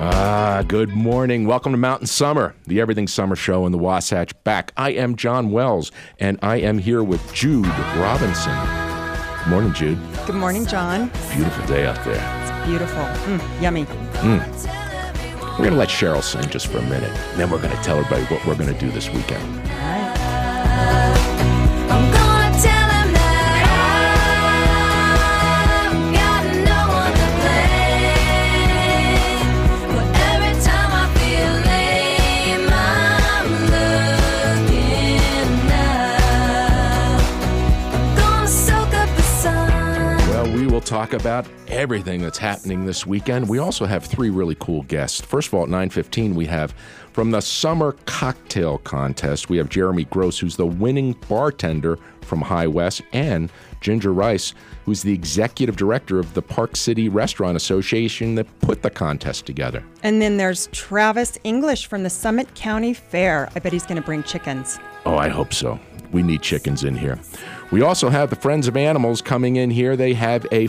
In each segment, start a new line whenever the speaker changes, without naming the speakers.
Good morning. Welcome to Mountain Summer, the Everything Summer Show in the Wasatch Back. I am John Wells, and I am here with Jude Robinson. Good morning, Jude.
Good morning, John.
Beautiful day out there.
It's beautiful. Yummy.
We're going to let Cheryl sing just for a minute, and then we're going to tell everybody what we're going to do this weekend.
All right.
I'm gonna tell him that I've got no one to blame. But every time I feel lame, I'm looking up. I'm gonna soak up the sun.
Well, we will talk about everything that's happening this weekend. We also have three really cool guests. First of all, at 9:15, we have from the Summer Cocktail Contest, we have Jeremy Gross, who's the winning bartender from High West, and Ginger Rice, who's the executive director of the Park City Restaurant Association that put the contest together.
And then there's Travis English from the Summit County Fair. I bet he's going to bring chickens.
Oh, I hope so. We need chickens in here. We also have the Friends of Animals coming in here. They have a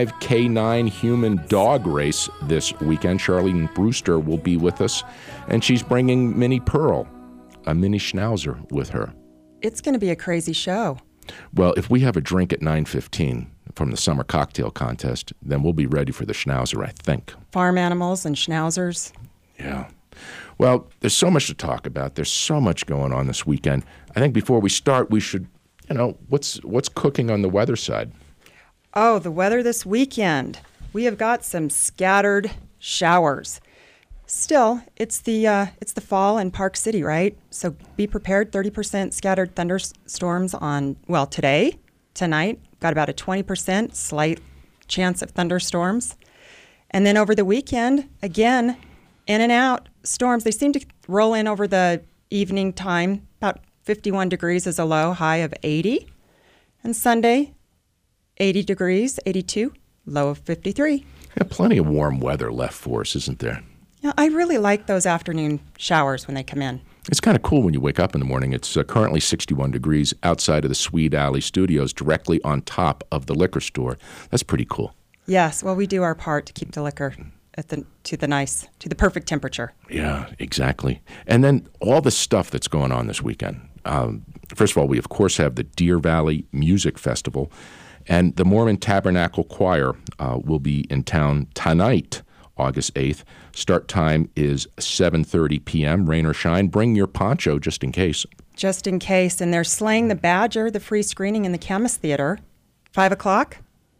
5K9 human dog race this weekend. Charlene Brewster will be with us, and she's bringing Minnie Pearl, a mini schnauzer, with her.
It's going to be a crazy show.
Well, if we have a drink at 9:15 from the Summer Cocktail Contest, then we'll be ready for the schnauzer, I think.
Farm animals and schnauzers.
Yeah. Well, there's so much to talk about. There's so much going on this weekend. I think before we start, we should, what's cooking on the weather side?
Oh, the weather this weekend. We have got some scattered showers. Still, it's the fall in Park City, right? So be prepared. 30% scattered thunderstorms on, today, tonight. Got about a 20% slight chance of thunderstorms. And then over the weekend, again, in and out storms. They seem to roll in over the evening time. About 51 degrees is a low, high of 80. And Sunday, 80 degrees, 82, low of 53.
Yeah, plenty of warm weather left for us, isn't there?
Yeah, I really like those afternoon showers when they come in.
It's kind of cool when you wake up in the morning. It's currently 61 degrees outside of the Swede Alley Studios, directly on top of the liquor store. That's pretty cool.
Yes, well, we do our part to keep the liquor to the perfect temperature.
Yeah, exactly. And then all the stuff that's going on this weekend. First of all, we of course have the Deer Valley Music Festival, and the Mormon Tabernacle Choir will be in town tonight, August 8th. Start time is 7:30 p.m., rain or shine. Bring your poncho just in case.
Just in case. And they're Slaying the Badger, the free screening in the Chemist Theater, 5 o'clock.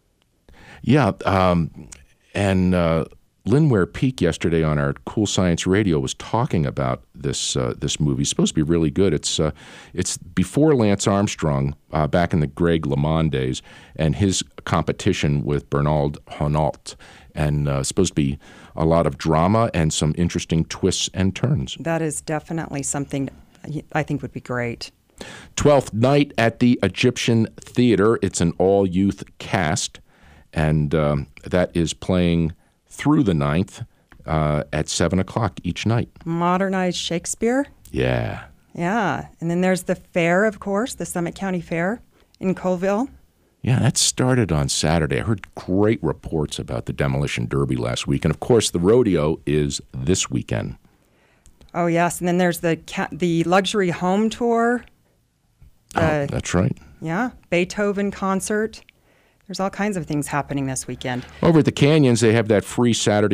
Yeah, and Linware Peak yesterday on our Cool Science Radio was talking about this movie. It's supposed to be really good. It's before Lance Armstrong, back in the Greg LeMond days, and his competition with Bernard Hinault. And supposed to be a lot of drama and some interesting twists and turns.
That is definitely something I think would be great.
12th night at the Egyptian Theater. It's an all-youth cast, and that is playing through the 9th at 7 o'clock each night.
Modernized Shakespeare?
Yeah.
Yeah. And then there's the fair, of course, the Summit County Fair in Colville.
Yeah, that started on Saturday. I heard great reports about the Demolition Derby last week. And, of course, the rodeo is this weekend.
Oh, yes. And then there's the luxury home tour.
That's right.
Yeah. Beethoven concert. There's all kinds of things happening this weekend.
Over at the Canyons, they have that free Saturday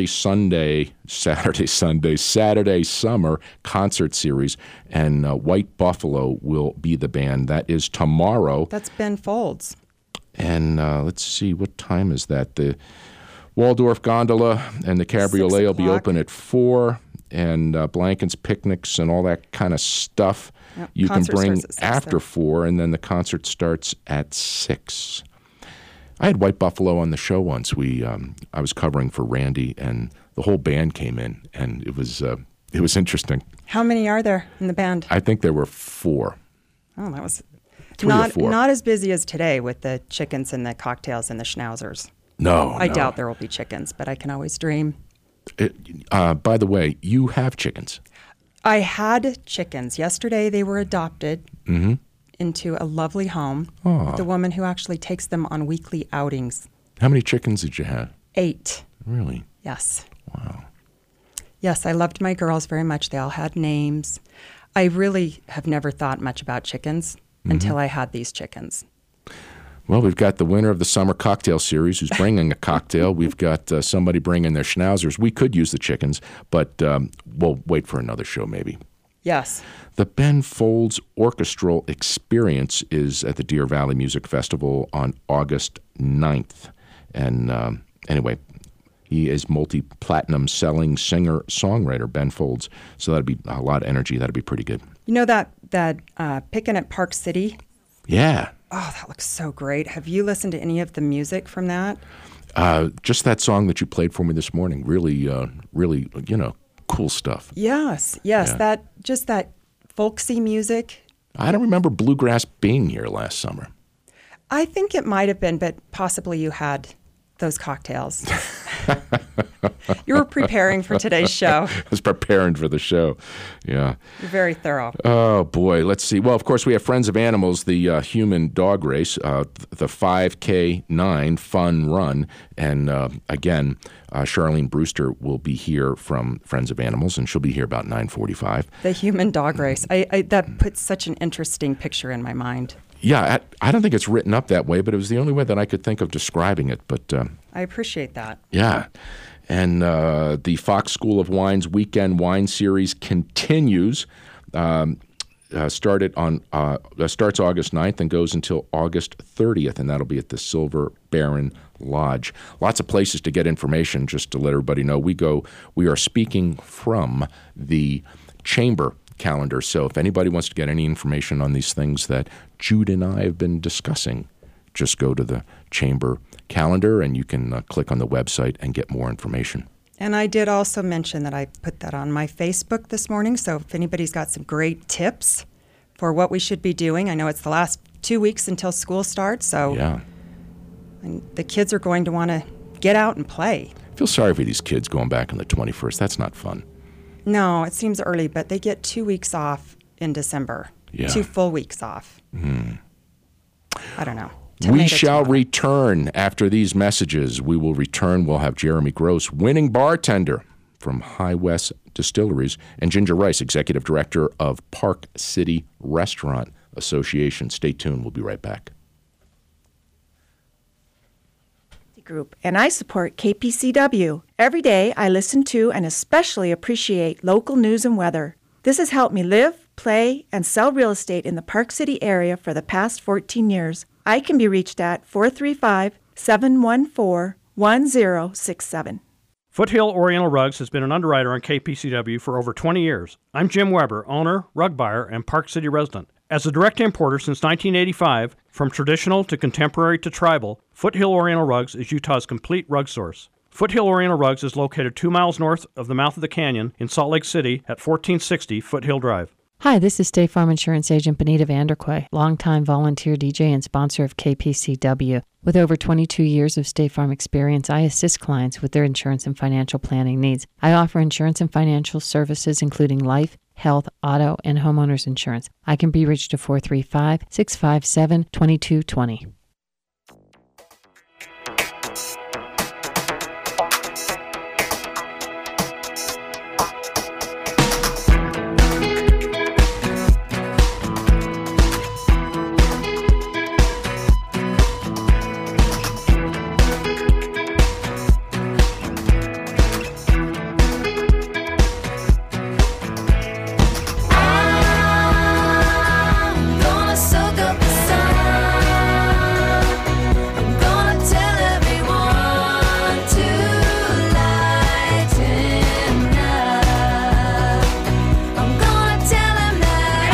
Summer concert series, and White Buffalo will be the band. That is tomorrow.
That's Ben Folds.
And let's see, what time is that? The Waldorf Gondola and the Cabriolet will be open at 4, and blankets, picnics, and all that kind of stuff you can bring after 4, and then the concert starts at 6. I had White Buffalo on the show once. I was covering for Randy, and the whole band came in, and it was interesting.
How many are there in the band?
I think there were 4.
Oh, that was
3 or 4.
Not as busy as today with the chickens and the cocktails and the schnauzers.
No,
I doubt there will be chickens, but I can always dream.
By the way, you have chickens.
I had chickens. Yesterday they were adopted into a lovely home with the woman who actually takes them on weekly outings.
How many chickens did you have?
8.
Really?
Yes.
Wow.
Yes, I loved my girls very much. They all had names. I really have never thought much about chickens until I had these chickens.
Well, we've got the winner of the Summer Cocktail Series who's bringing a cocktail. We've got somebody bringing their schnauzers. We could use the chickens, but we'll wait for another show maybe.
Yes.
The Ben Folds Orchestral Experience is at the Deer Valley Music Festival on August 9th. And anyway, he is multi-platinum selling singer-songwriter, Ben Folds. So that'd be a lot of energy. That'd be pretty good.
You know that Pickin' at Park City?
Yeah.
Oh, that looks so great. Have you listened to any of the music from that?
Just that song that you played for me this morning. Really, cool stuff.
Yes.
Yeah.
That folksy music.
I don't remember Bluegrass being here last summer.
I think it might have been, but possibly you had those cocktails. You were preparing for today's show.
I was preparing for the show. Yeah.
You're very thorough.
Oh, boy. Let's see. Well, of course, we have Friends of Animals, the human dog race, the 5K9 fun run. And again, Charlene Brewster will be here from Friends of Animals, and she'll be here about 9:45.
The human dog race. That puts such an interesting picture in my mind.
Yeah, I don't think it's written up that way, but it was the only way that I could think of describing it. But
I appreciate that.
yeah. And the Fox School of Wine's Weekend Wine Series continues. Starts August 9th and goes until August 30th, and that'll be at the Silver Baron Lodge. Lots of places to get information, just to let everybody know. We are speaking from the Chamber calendar, so if anybody wants to get any information on these things that Jude and I have been discussing, just go to the Chamber calendar and you can click on the website and get more information.
And I did also mention that I put that on my Facebook this morning, so if anybody's got some great tips for what we should be doing, I know it's the last 2 weeks until school starts, so
Yeah.
and the kids are going to want to get out and play.
I feel sorry for these kids going back on the 21st. That's not fun.
No, it seems early, but they get 2 weeks off in December.
Yeah.
2 full weeks off. I don't know.
We
Tomato,
shall
tomato.
return after these messages. We will return. We'll have Jeremy Gross, winning bartender from High West Distilleries, and Ginger Rice, executive director of Park City Restaurant Association. Stay tuned. We'll be right back.
Group, and I support KPCW. Every day I listen to and especially appreciate local news and weather. This has helped me live, play, and sell real estate in the Park City area for the past 14 years. I can be reached at 435-714-1067.
Foothill Oriental Rugs has been an underwriter on KPCW for over 20 years. I'm Jim Weber, owner, rug buyer, and Park City resident. As a direct importer since 1985, from traditional to contemporary to tribal, Foothill Oriental Rugs is Utah's complete rug source. Foothill Oriental Rugs is located 2 miles north of the mouth of the canyon in Salt Lake City at 1460 Foothill Drive.
Hi, this is State Farm Insurance Agent Benita Vanderquay, longtime volunteer DJ and sponsor of KPCW. With over 22 years of State Farm experience, I assist clients with their insurance and financial planning needs. I offer insurance and financial services including life, health, auto, and homeowners insurance. I can be reached at 435-657-2220.
I'm gonna soak up the sun. I'm gonna tell everyone to lighten up. I'm gonna tell them that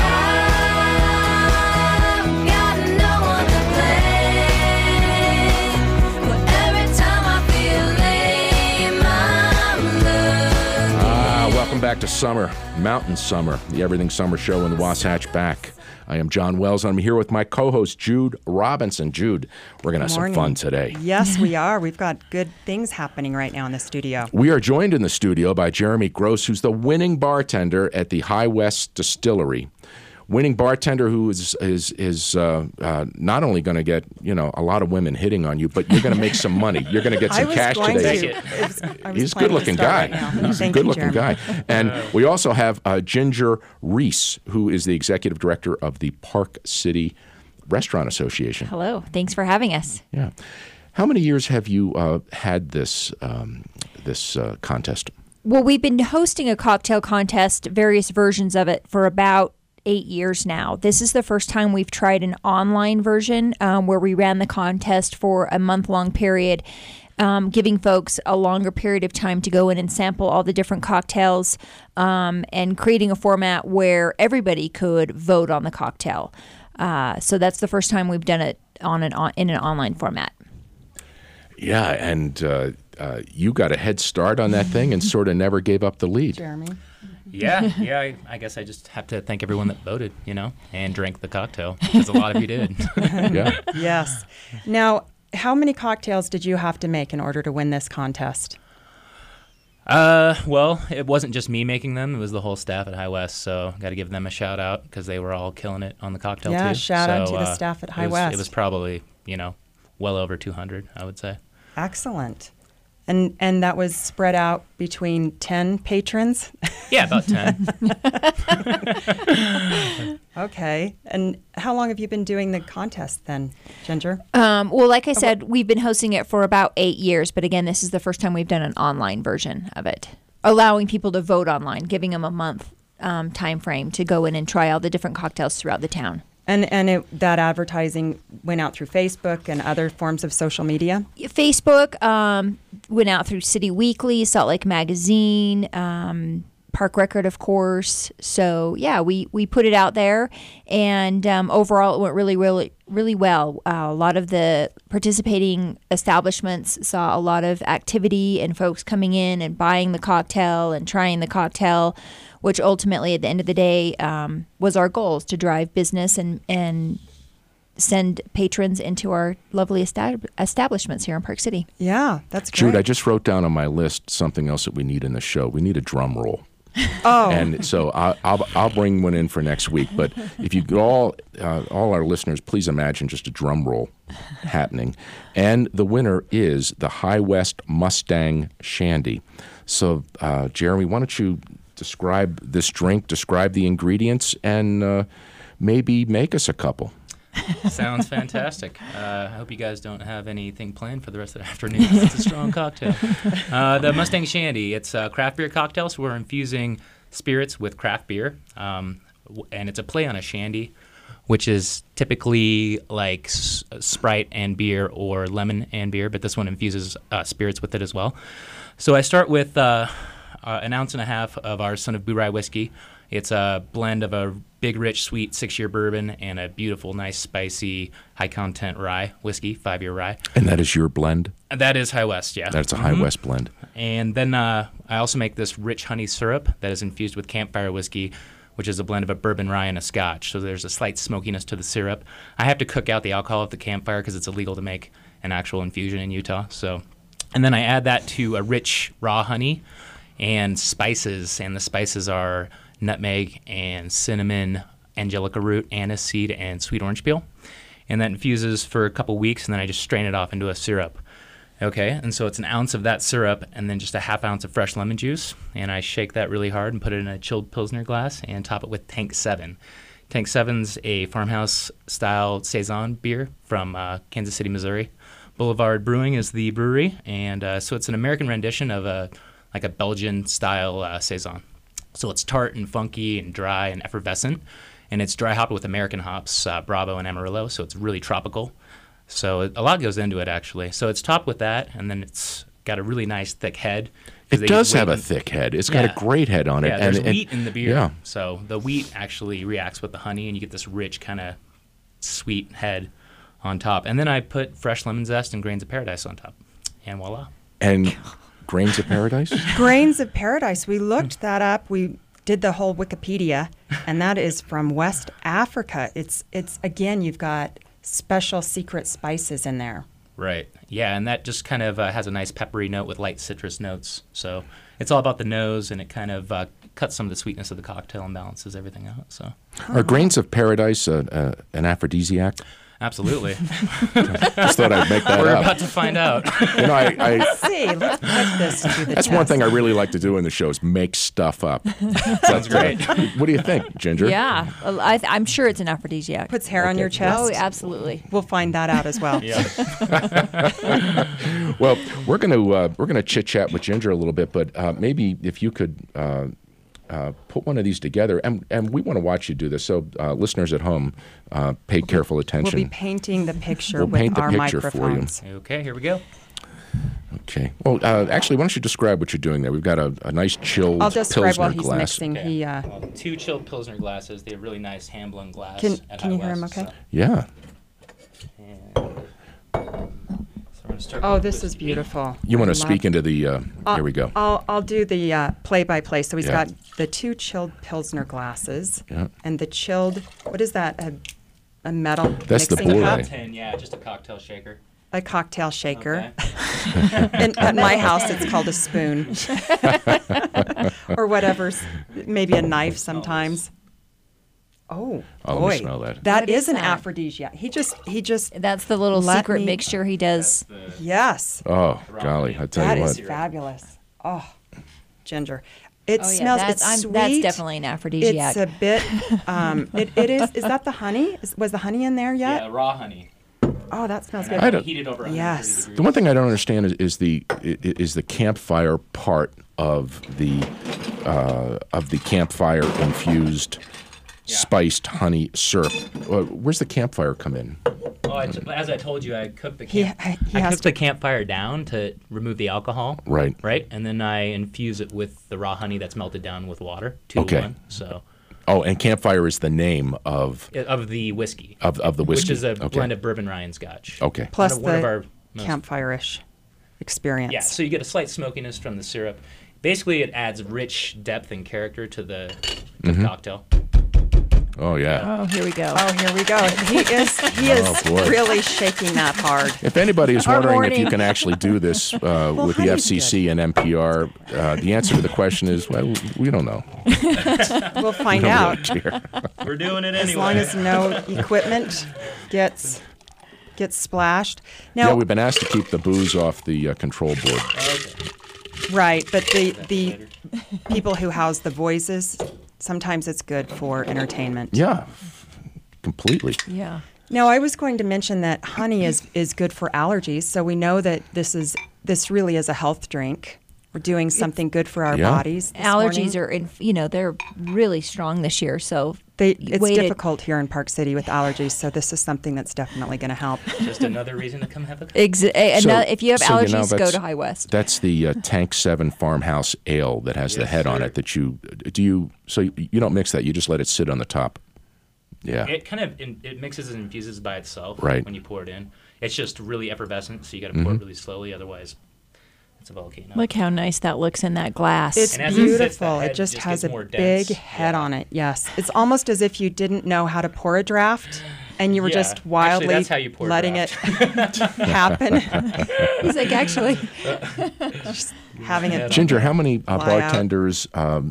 I've got no one to blame. But every time I feel lame, I'm looking.
Welcome back to summer, Mountain Summer, the Everything Summer Show in the Wasatch back. I am John Wells, and I'm here with my co-host, Jude Robinson. Jude, we're going to have some
Morning.
fun today.
Yes, we are. We've got good things happening right now in the studio.
We are joined in the studio by Jeremy Gross, who's the winning bartender at the High West Distillery. winning bartender who is not only going to get a lot of women hitting on you, but you're going to make some money. You're going to get
I
some
was
cash
going
today.
to.
He's a good-looking guy. He's a good-looking guy. And we also have Ginger Reese, who is the executive director of the Park City Restaurant Association.
Hello. Thanks for having us.
Yeah. How many years have you had this contest?
Well, we've been hosting a cocktail contest, various versions of it, for about 8 years now. This is the first time we've tried an online version where we ran the contest for a month-long period, giving folks a longer period of time to go in and sample all the different cocktails, and creating a format where everybody could vote on the cocktail. So that's the first time we've done it in an online format.
Yeah, and you got a head start on that thing and sort of never gave up the lead.
Jeremy.
Yeah. I guess I just have to thank everyone that voted, and drank the cocktail, because a lot of you did.
Yeah.
Yes. Now, how many cocktails did you have to make in order to win this contest?
Well, it wasn't just me making them; it was the whole staff at High West. So, got to give them a shout out because they were all killing it on the cocktail too.
Yeah, shout out
So,
to the staff at High West.
It was probably well over 200, I would say.
Excellent. And that was spread out between 10 patrons?
Yeah, about 10.
Okay. And how long have you been doing the contest then, Ginger?
Well, like I said, we've been hosting it for about 8 years, but again, this is the first time we've done an online version of it, allowing people to vote online, giving them a month time frame to go in and try all the different cocktails throughout the town.
And that advertising went out through Facebook and other forms of social media?
Facebook went out through City Weekly, Salt Lake Magazine, Park Record, of course. So, yeah, we put it out there, and overall it went really, really, really well. A lot of the participating establishments saw a lot of activity and folks coming in and buying the cocktail and trying the cocktail, which ultimately, at the end of the day, was our goals to drive business and send patrons into our lovely establishments here in Park City.
Yeah, that's great.
Jude, I just wrote down on my list something else that we need in the show. We need a drum roll.
Oh.
And so I'll bring one in for next week. But if you could all our listeners, please imagine just a drum roll happening. And the winner is the High West Mustang Shandy. So, Jeremy, why don't you describe this drink, describe the ingredients, and maybe make us a couple.
Sounds fantastic. I hope you guys don't have anything planned for the rest of the afternoon. It's a strong cocktail. The Mustang Shandy, it's a craft beer cocktail, so we're infusing spirits with craft beer, and it's a play on a shandy, which is typically like Sprite and beer or lemon and beer, but this one infuses spirits with it as well. So I start with an ounce and a half of our Son of Boo Rye whiskey. It's a blend of a big, rich, sweet 6-year bourbon and a beautiful, nice, spicy, high-content rye whiskey, 5-year rye.
And that is your blend?
That is High West, yeah.
That's a High West blend.
And then I also make this rich honey syrup that is infused with campfire whiskey, which is a blend of a bourbon rye and a scotch. So there's a slight smokiness to the syrup. I have to cook out the alcohol at the campfire because it's illegal to make an actual infusion in Utah. And then I add that to a rich raw honey and spices, and the spices are nutmeg and cinnamon, angelica root, anise seed, and sweet orange peel. And that infuses for a couple weeks, and then I just strain it off into a syrup. Okay, and so it's an ounce of that syrup and then just a half ounce of fresh lemon juice, and I shake that really hard and put it in a chilled Pilsner glass and top it with Tank 7. Tank 7's a farmhouse-style Saison beer from Kansas City, Missouri. Boulevard Brewing is the brewery, and so it's an American rendition of a Belgian-style Saison. So it's tart and funky and dry and effervescent, and it's dry hopped with American hops, Bravo and Amarillo, so it's really tropical. So a lot goes into it, actually. So it's topped with that, and then it's got a really nice thick head.
It does have a thick head. It's got a great head on it.
Yeah, there's wheat in the beer.
Yeah.
So the wheat actually reacts with the honey, and you get this rich kind of sweet head on top. And then I put fresh lemon zest and grains of paradise on top, and voila.
And grains of paradise?
Grains of Paradise. We looked that up. We did the whole Wikipedia, and that is from West Africa. It's again, you've got special secret spices in there.
Right. Yeah, and that just kind of has a nice peppery note with light citrus notes. So it's all about the nose, and it kind of cuts some of the sweetness of the cocktail and balances everything out. So,
Are grains of paradise an aphrodisiac?
absolutely.
Just thought I'd make that
We're
up.
about to find out.
You know, I
Let's see. Let's put this to the
that's
test.
one thing I really like to do in the show is make stuff up.
Sounds great.
What do you think, Ginger?
Yeah, I'm sure it's an aphrodisiac.
Puts hair on your chest.
Oh, absolutely.
We'll find that out as well.
Yeah.
Well, we're gonna chit chat with Ginger a little bit, but maybe if you could put one of these together, and we want to watch you do this. So listeners at home, pay careful
We'll
attention.
be painting the picture
We'll
with
paint the
our
picture for you.
microphones.
Okay, here we go.
Okay. Well, actually, why don't you describe what you're doing there? We've got a nice chilled
I'll describe
Pilsner
while he's
glass.
mixing.
Okay.
He
2 chilled Pilsner glasses. They have really nice hand-blown glass.
Can
at
you
High
hear him
West,
okay?
Yeah.
So we're gonna start
Oh,
with
this is
whiskey.
beautiful.
You want
I
to speak
love-
into the? Here we go.
I'll do the play-by-play. So he's
Yeah.
got the 2 chilled Pilsner glasses
Yeah.
and the chilled. What is that? A metal
That's the
mixing
Bourdain.
cup?
Tin, yeah, just a cocktail shaker.
A cocktail shaker.
Okay.
And at my house, it's called a spoon, or whatever's maybe a knife sometimes. Oh,
Oh, let
boy,
me smell that.
That
What
is
is
an
that?
aphrodisiac. He just
That's the little
Let
secret
me-
mixture he does.
yes,
Oh, golly! I tell
that
you
is
what.
fabulous. Oh, Ginger, it
Oh yeah,
smells.
that's,
It's sweet.
that's definitely an aphrodisiac.
It's a bit. It is. Is that the honey? Was the honey in there yet?
Yeah, raw honey.
Oh, that smells
And
good.
I
I
don't-
heated over 130
Yes.
degrees.
The one thing I don't understand is the campfire part of the campfire infused spiced honey syrup. Where's the campfire come in?
Oh, as I told you, I cooked the
He
camp.
has
I cooked
to-
the campfire down to remove the alcohol.
Right.
Right, and then I infuse it with the raw honey that's melted down with water. 2
Okay.
to 1. So
Oh, and campfire is the name of
of the whiskey.
the whiskey.
Which is a
Okay.
blend of bourbon rye and scotch.
Okay.
Plus
one of
the
our most-
campfire-ish experience.
Yeah, so you get a slight smokiness from the syrup. Basically, it adds rich depth and character to the
Mm-hmm.
cocktail.
Oh yeah.
Oh, here we go.
Oh, here we go. He is
Oh, boy.
really shaking that hard.
If anybody is
Our
wondering if you
morning.
can actually do this with the
honey's
FCC and NPR, the answer to the question is, well, we don't know.
We'll find
We don't
out.
really care.
We're doing it
As long as no equipment gets splashed.
Yeah,
Now,
we've been asked to keep the booze off the control board.
right, but the people who house the voices, sometimes it's good for entertainment.
Yeah, completely.
Yeah.
Now, I was going to mention that honey is good for allergies, so we know that this really is a health drink. We're doing something good for our
Yeah.
bodies. this
Allergies
morning.
are they're really strong this year. So
It's
waited-
difficult here in Park City with allergies, so this is something that's definitely going to help.
Just another reason to come have a
if you have
so, you know,
allergies, go
that's-
to High West.
That's the Tank 7 Farmhouse Ale that has the
Yes,
head on
sir.
it. That you don't mix that. You just let it sit on the top. Yeah.
It kind of it mixes and infuses by itself
Right.
when you pour it in. It's just really effervescent, so you got to pour
Mm-hmm.
it really slowly. Otherwise, it's a volcano.
Look how nice that looks in that glass.
It's
And as it sits,
beautiful.
the
It
head
just
just
has a
gets more
big
dense.
head
Yeah.
on it. Yes. It's almost as if you didn't know how to pour a draft and you were
Yeah.
just
Actually,
wildly
that's how you pour a
letting
draft.
it happen,
He's like, actually,
having it.
Ginger, how many
Fly out.
bartenders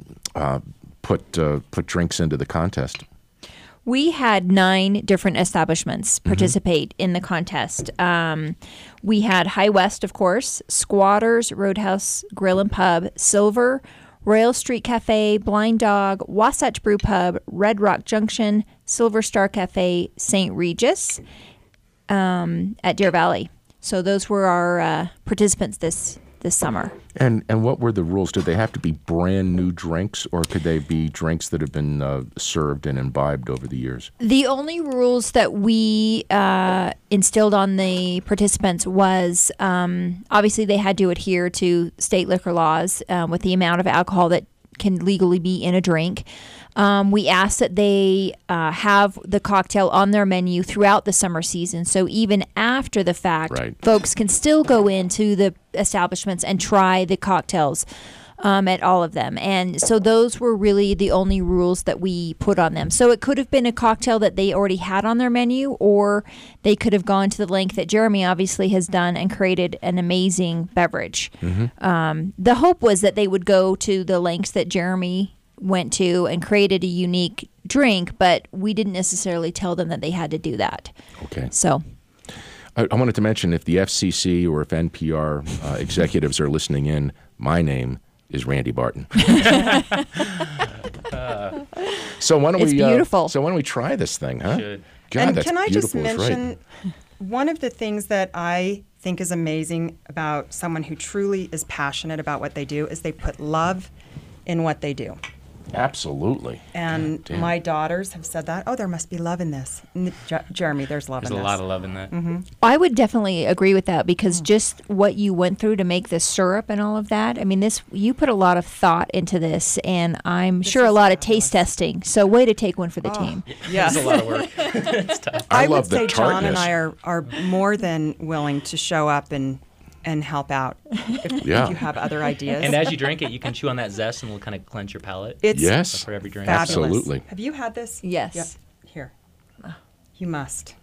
put drinks into the contest?
we had 9 different establishments
Mm-hmm.
participate in the contest. We had High West, of course, Squatters, Roadhouse Grill and Pub, Silver, Royal Street Cafe, Blind Dog, Wasatch Brew Pub, Red Rock Junction, Silver Star Cafe, St. Regis at Deer Valley. So those were our participants this summer.
And what were the rules? Did they have to be brand new drinks, or could they be drinks that have been served and imbibed over the years?
The only rules that we instilled on the participants was obviously they had to adhere to state liquor laws with the amount of alcohol that can legally be in a drink. We asked that they have the cocktail on their menu throughout the summer season. So even after the fact,
Right.
folks can still go into the establishments and try the cocktails. at all of them. And so those were really the only rules that we put on them. So it could have been a cocktail that they already had on their menu, or they could have gone to the length that Jeremy obviously has done and created an amazing beverage. The hope was that they would go to the lengths that Jeremy went to and created a unique drink, but we didn't necessarily tell them that they had to do that.
Okay.
So
I wanted to mention, if the FCC or if NPR executives are listening in, my name is Randy Barton. So why don't
It's
we?
beautiful.
So why don't we try this thing, huh?
Should.
God,
And
that's
can I just
beautiful. Is right.
mention one of the things that I think is amazing about someone who truly is passionate about what they do is they put love in what they do.
Absolutely.
And
God damn.
my daughters have said that. Oh, there must be love in this. Jeremy, there's love
There's
in
a
this.
lot of love in that.
I would definitely agree with that, because just what you went through to make the syrup and all of that. I mean, you put a lot of thought into this, and I'm sure a
is
lot of taste testing. So way to take one for the
Oh.
team.
Yes.
It's a lot of work. It's tough.
I
I would
love the
say John and
tartness.
I are more than willing to show up and help out if
Yeah.
you have other ideas.
And as you drink it, you can chew on that zest and it'll kind of cleanse your palate.
It's
Yes.
For every drink.
fabulous.
Absolutely.
Have you had this?
Yes.
Yep. Here. You must.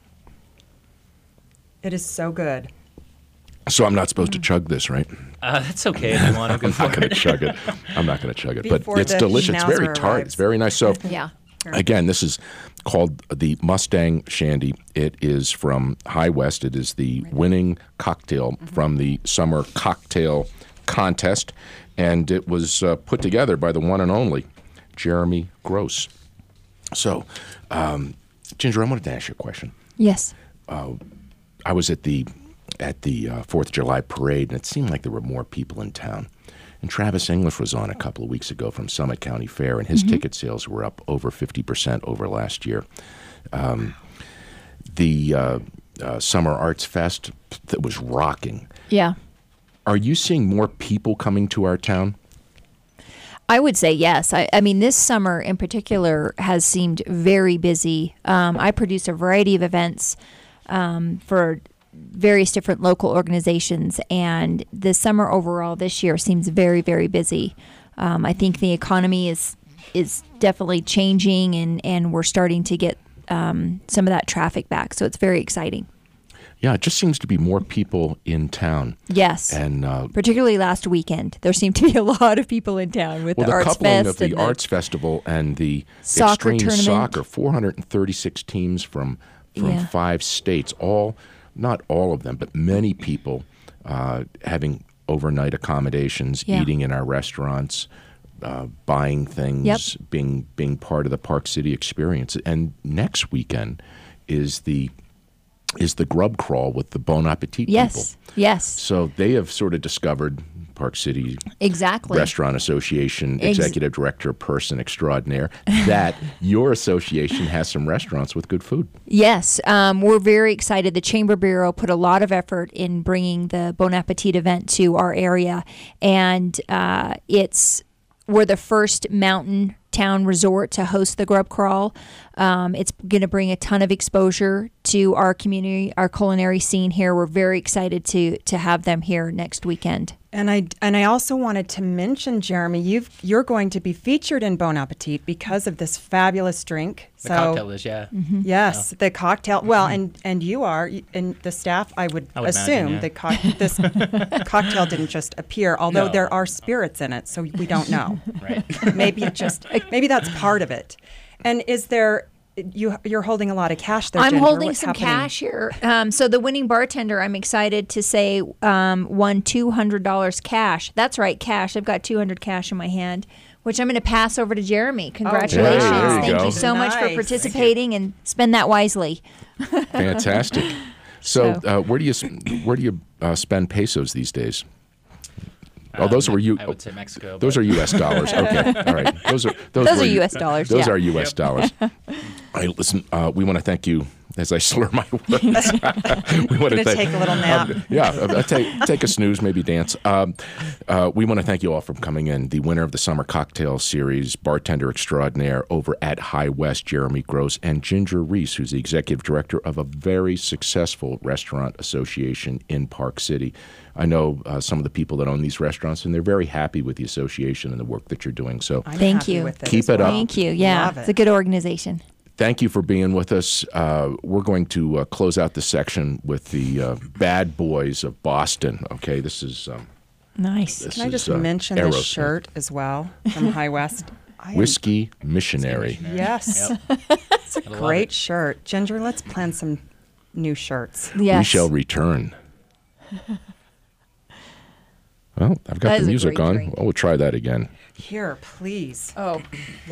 It is so good.
So I'm not supposed to chug this, right?
That's okay if you want to go
I'm
for
not going to
it.
chug it. I'm not going to chug it. But
Before
it's
the
delicious. It's very
schnauzer
tart.
arrives.
It's very nice. So
Yeah.
again, this is called the Mustang Shandy. It is from High West. It is the winning cocktail from the Summer Cocktail Contest. And it was put together by the one and only Jeremy Gross. So, Ginger, I wanted to ask you a question.
Yes.
I was at the 4th of July parade, and it seemed like there were more people in town. And Travis English was on a couple of weeks ago from Summit County Fair, and his ticket sales were up over 50% over last year. The Summer Arts Fest that was rocking.
Yeah.
Are you seeing more people coming to our town?
I would say yes. I mean, this summer in particular has seemed very busy. I produce a variety of events for various different local organizations, and the summer overall this year seems very, very busy. I think the economy is definitely changing, and we're starting to get some of that traffic back. So it's very exciting.
Yeah, it just seems to be more people in town.
Yes.
And
Particularly last weekend, there seemed to be a lot of people in town with
well,
the
the
Arts
coupling
Fest
of the
and
Arts Festival and the
Soccer
Extreme
tournament.
Soccer, 436 teams from
Yeah.
5 states, not all of them, but many people having overnight accommodations,
Yeah.
eating in our restaurants, buying things,
Yep.
being part of the Park City experience. And next weekend is the grub crawl with the Bon Appetit people.
Yes. Yes.
So they have sort of discovered Park City
Exactly.
Restaurant Association executive director person extraordinaire that your association has some restaurants with good food.
Yes, we're very excited. The Chamber Bureau put a lot of effort in bringing the Bon Appetit event to our area, and we're the first mountain town resort to host the Grub Crawl. It's going to bring a ton of exposure to our community, our culinary scene here. We're very excited to have them here next weekend.
And I also wanted to mention, Jeremy, you're going to be featured in Bon Appetit because of this fabulous drink.
The cocktail is, yeah.
Yes, the cocktail. Well, and you are, and the staff. I would
I would
assume
imagine,
this cocktail didn't just appear. Although
No.
there are spirits in it, so we don't know.
Right.
Maybe that's part of it. And is there? You're holding a lot of cash there.
I'm
Ginger.
holding
What's
some
happening?
cash here. So the winning bartender, I'm excited to say, won $200 cash. That's right, cash. I've got $200 cash in my hand, which I'm going to pass over to Jeremy. Congratulations.
Hey, there you
Thank
go.
you so much for
Nice.
participating, and spend that wisely.
Fantastic. So
So-
where do you spend pesos these days? Oh, those were you.
I would say Mexico.
Those
but-
are U.S. dollars. Okay, all right. Those
Those
were
are US dollars,
Those
yeah.
are U.S.
Yep.
dollars. All right, listen. We want to thank you as I slur my words. We want
Gonna take a little nap.
Take a snooze, maybe dance. We want to thank you all for coming in. The winner of the Summer Cocktail Series, bartender extraordinaire over at High West, Jeremy Gross, and Ginger Reese, who's the executive director of a very successful restaurant association in Park City. I know some of the people that own these restaurants, and they're very happy with the association and the work that you're doing. So
I'm
Thank
happy
you.
with
Keep
as
it
well.
up.
Thank you. Yeah,
Love
it's
it.
a good organization.
thank you for being with us. We're going to close out the section with the Bad Boys of Boston. Okay, this is
Nice.
this
Can I just
is,
mention
Aerosmith.
this shirt as well from High West? I am-
Whiskey Missionary.
Yes. It's a great shirt. Ginger, let's plan some new shirts.
Yes.
We shall return. Well, I've got
That
the
is a
music
great
on.
drink.
Oh, we'll try that again.
Here, please.
Oh.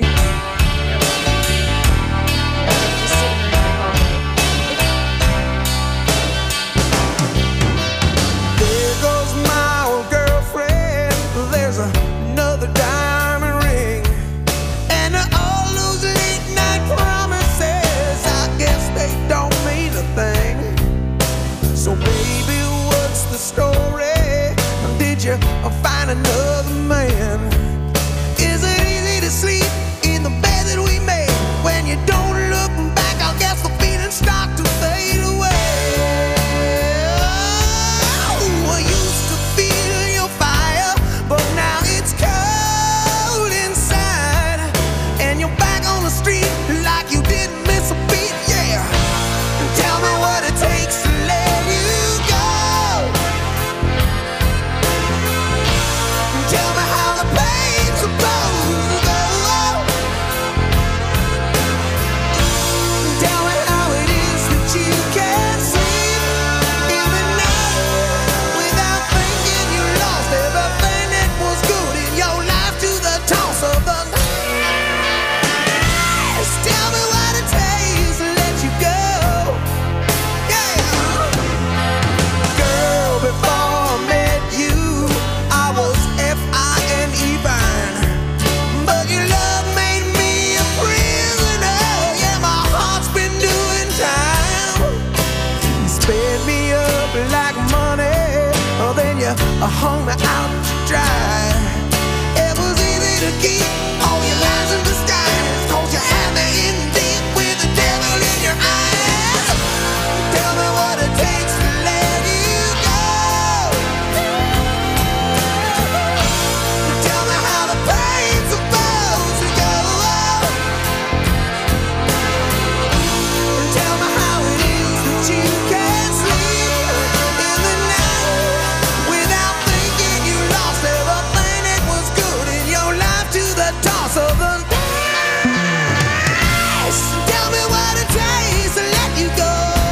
There goes my old girlfriend. There's another diamond ring. And all those late night promises, I guess they don't mean a thing. So baby, what's the story? Did you find another man? Is it easy to sleep in the bed that we made? When you don't look back, I guess the feelings start to fade away. I used to feel your fire, but now it's cold inside. And you're back on the street like you didn't miss a beat, yeah. Tell me what it takes to let you go. Tell me how the pain's supposed to go. Tell me how it is that you can't sleep in the night without thinking you lost everything that was good in your life to the toss of the night. Tell me what it takes to let you go. Yeah. Girl, before I met you, I was F-I-N-E fine. But your love made me a prisoner. Yeah, my heart's been doing time. You sped me up like money, then you hung me out to dry. It was easy to keep all your lies in disguise, 'cause you had me in deep with the devil in your eyes. Tell me what it takes to let you go. Tell me how the pain's supposed to go. Tell me how it is that you can't sleep in the night without thinking you lost everything that was good in your life to the toss of the dice. Tell me what it takes to let you go.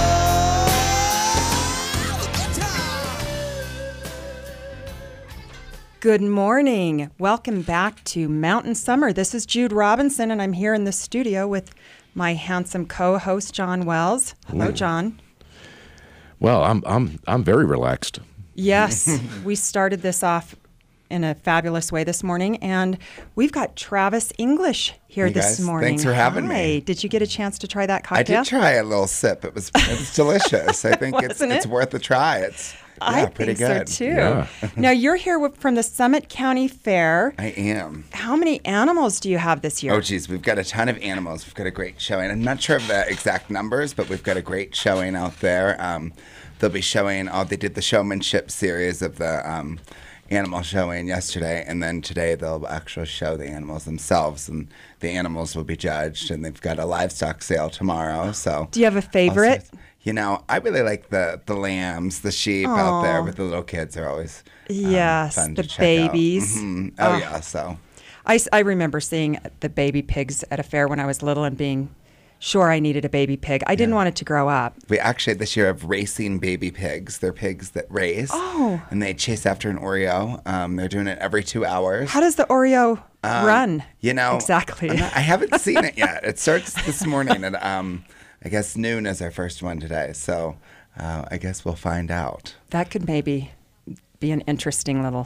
Good morning. Welcome back to Mountain Summer. This is Jude Robinson, and I'm here in the studio with my handsome co-host John Wells. Hello, John.
Well, I'm very relaxed.
Yes, we started this off in a fabulous way this morning, and we've got Travis English here
Hey,
this
guys.
morning.
Thanks for having
Hi.
me.
Did you get a chance to try that
I
cocktail?
did try a little sip. It was delicious. I think
Wasn't
it's
it?
worth a try. It's
I
pretty
think
good.
so too.
Yeah.
Now you're here from the Summit County Fair.
I am.
How many animals do you have this year?
Oh, geez, we've got a ton of animals. We've got a great showing. I'm not sure of the exact numbers, but we've got a great showing out there. They'll be showing. They did the showmanship series of the animal showing yesterday, and then today they'll actually show the animals themselves, and the animals will be judged. And they've got a livestock sale tomorrow. So,
Do you have a favorite?
You know, I really like the lambs, the sheep out there with the little kids. They're always
Yes,
fun
the
to check out.
babies.
Mhm.
Oh.
Oh yeah, so
I remember seeing the baby pigs at a fair when I was little and being sure I needed a baby pig. I didn't want it to grow up.
we actually this year have racing baby pigs. They're pigs that race.
Oh.
And they chase after an Oreo. They're doing it every 2 hours.
How does the Oreo run?
You know,
exactly.
I haven't seen it yet. It starts this morning at I guess noon is our first one today. So I guess we'll find out.
That could maybe be an interesting little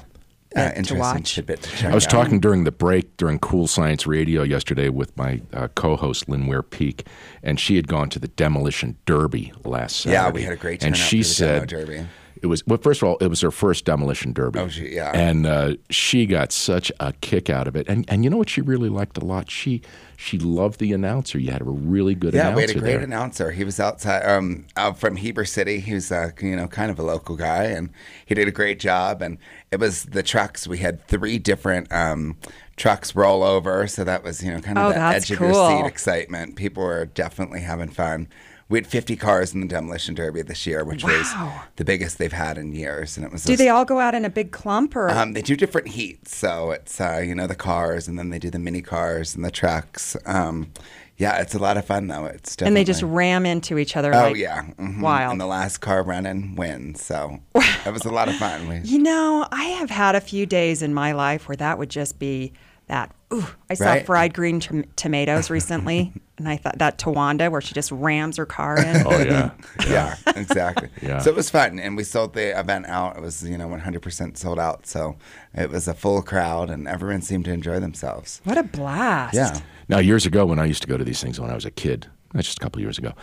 to
interesting
watch.
tidbit to check
I was
out.
talking during the break during Cool Science Radio yesterday with my co-host Lynn Ware Peak, and she had gone to the Demolition Derby last Saturday.
Yeah, we had a great turnout
and she
for the
said
Demo Derby.
it was well. First of all, it was her first Demolition Derby.
Oh, yeah.
And she got such a kick out of it. And you know what she really liked a lot? She loved the announcer. You had a really good
Yeah,
announcer
we had a great
there.
announcer. He was outside, out from Heber City. He was, kind of a local guy, and he did a great job. And it was the trucks. We had 3 different trucks roll over, so that was, kind of
Oh,
the
that's
edge of your
cool.
seat excitement. People were definitely having fun. We had 50 cars in the Demolition Derby this year, which was
Wow.
the biggest they've had in years. And it was
Do they all go out in a big clump, or
They do different heats, so it's the cars, and then they do the mini cars and the trucks. Yeah, it's a lot of fun though. It's definitely.
and they just ram into each other?
Oh
like,
yeah,
wild.
And the last car running wins, so it was a lot of fun.
I have had a few days in my life where that would just be that. Ooh, I saw
Right.
fried green tomatoes recently, and I thought that Tawanda where she just rams her car in.
Oh yeah.
Yeah, exactly.
Yeah.
So it was fun, and we sold the event out. It was 100% sold out, so it was a full crowd, and everyone seemed to enjoy themselves.
What a blast!
Yeah.
Now, years ago, when I used to go to these things when I was a kid, that's just a couple of years ago,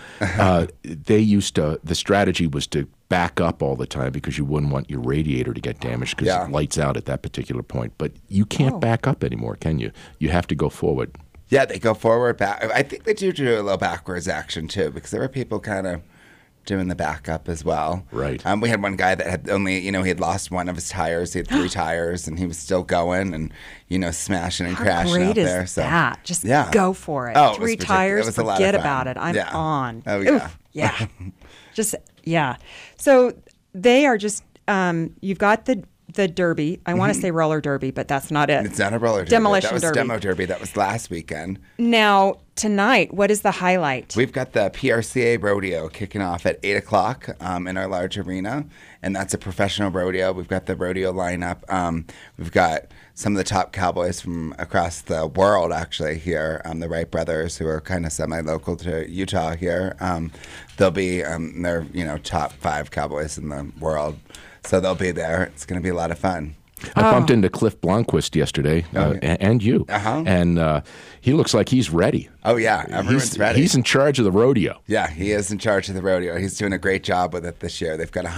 the strategy was to back up all the time because you wouldn't want your radiator to get damaged because
Yeah.
it lights out at that particular point. But you can't back up anymore, can you? You have to go forward.
Yeah, they go forward, back. I think they do a little backwards action too, because there were people kind of doing the backup as well.
Right.
We had one guy that had only, he had lost one of his tires. He had 3 tires, and he was still going and, smashing and
How
crashing
great
out
is
there. So
that? Just
yeah.
go for it.
Oh, it was
3
ridiculous.
tires,
It was a lot of
forget
fun.
about it. I'm
Yeah.
on.
Oh, yeah.
Oof, yeah. Just yeah. So they are just. You've got the derby. I want to say roller derby, but that's not it.
It's not a roller derby.
Demolition
That was
derby.
Demo Derby. That was last weekend.
Now tonight, what is the highlight?
We've got the PRCA rodeo kicking off at 8 o'clock in our large arena, and that's a professional rodeo. We've got the rodeo lineup. We've got some of the top cowboys from across the world actually here, the Wright brothers, who are kind of semi-local to Utah here. They'll be, they're, top 5 cowboys in the world. So they'll be there. It's going to be a lot of fun.
I bumped into Cliff Blomquist yesterday, and you, and he looks like he's ready.
Oh, yeah. Everyone's ready.
He's in charge of the rodeo.
Yeah, he is in charge of the rodeo. He's doing a great job with it this year. They've got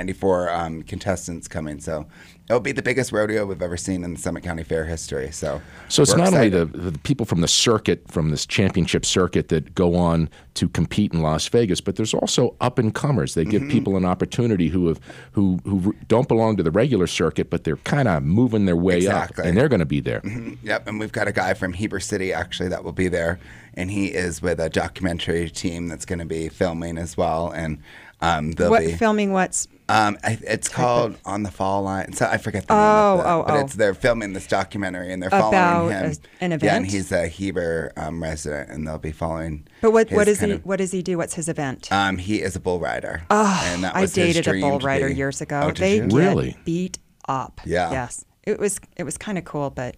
194 contestants coming, so it'll be the biggest rodeo we've ever seen in the Summit County Fair history. So
it's
we're
not
excited.
only the people from the circuit, from this championship circuit, that go on to compete in Las Vegas, but there's also up and comers. They give people an opportunity who don't belong to the regular circuit, but they're kind of moving their way up,
Exactly.
and they're going to be there.
Yep, and we've got a guy from Heber City actually that will be there, and he is with a documentary team that's going to be filming as well, and they'll
what
be
filming? What's
it's called On the Fall Line. So I forget the name of it, but they're filming this documentary, and they're following
About
him.
an event?
Yeah, and he's a Heber resident, and they'll be following.
But what
his
is he?
kind of-
What does he do? What's his event?
He is a bull rider.
Oh,
that
I
was his
dated a
dream
bull
to
rider
be.
years ago.
Oh, did
They
you?
get
Really?
beat up.
Yeah.
Yes. It was kind of cool, but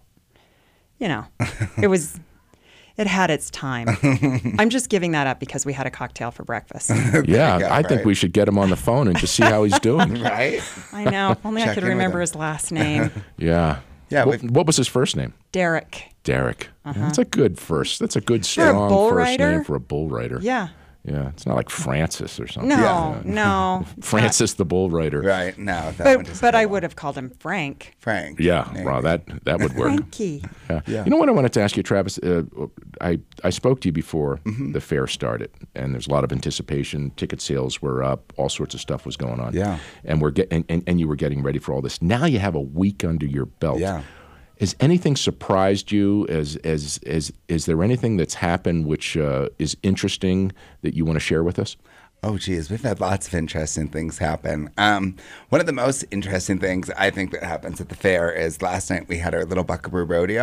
it had its time. I'm just giving that up because we had a cocktail for breakfast.
Yeah,
go,
I think
right.
we should get him on the phone and just see how he's doing.
Right?
I know. If only I
Check
could
in with
remember
him.
his last name.
Yeah.
Yeah,
What was his first name?
Derek.
Derek. That's a good first. That's a good,
For a
strong
bull
first
rider?
name for a bull rider.
Yeah.
Yeah, it's not like Francis or something.
No,
Yeah.
no.
Francis the bull rider.
Right. No, that one doesn't
But I
go
would
well.
have called him Frank.
Frank.
Yeah,
maybe.
wow, that would work.
Frankie.
Yeah. You know what I wanted to ask you, Travis? I spoke to you before
Mm-hmm.
the fair started, and there's a lot of anticipation. Ticket sales were up. All sorts of stuff was going on.
Yeah.
And and you were getting ready for all this. Now you have a week under your belt.
Yeah.
Has anything surprised you? Is there anything that's happened which is interesting that you want to share with us?
Oh, geez, we've had lots of interesting things happen. One of the most interesting things I think that happens at the fair is last night we had our Little Buckaroo Rodeo.